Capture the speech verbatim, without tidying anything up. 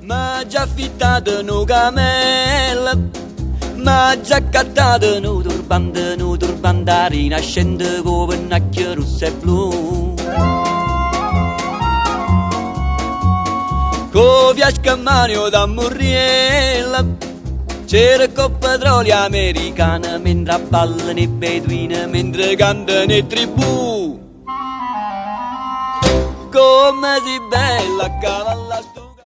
m'ha già affittato un cammello, m'ha già accattato un turbante, un turbante rinascente con pennacchio rosso e blu. Con via Scammanio da Murriella c'era con petrolio americana, mentre ballano i beduini, mentre cantano i tribù. Come si bella a cavalla sto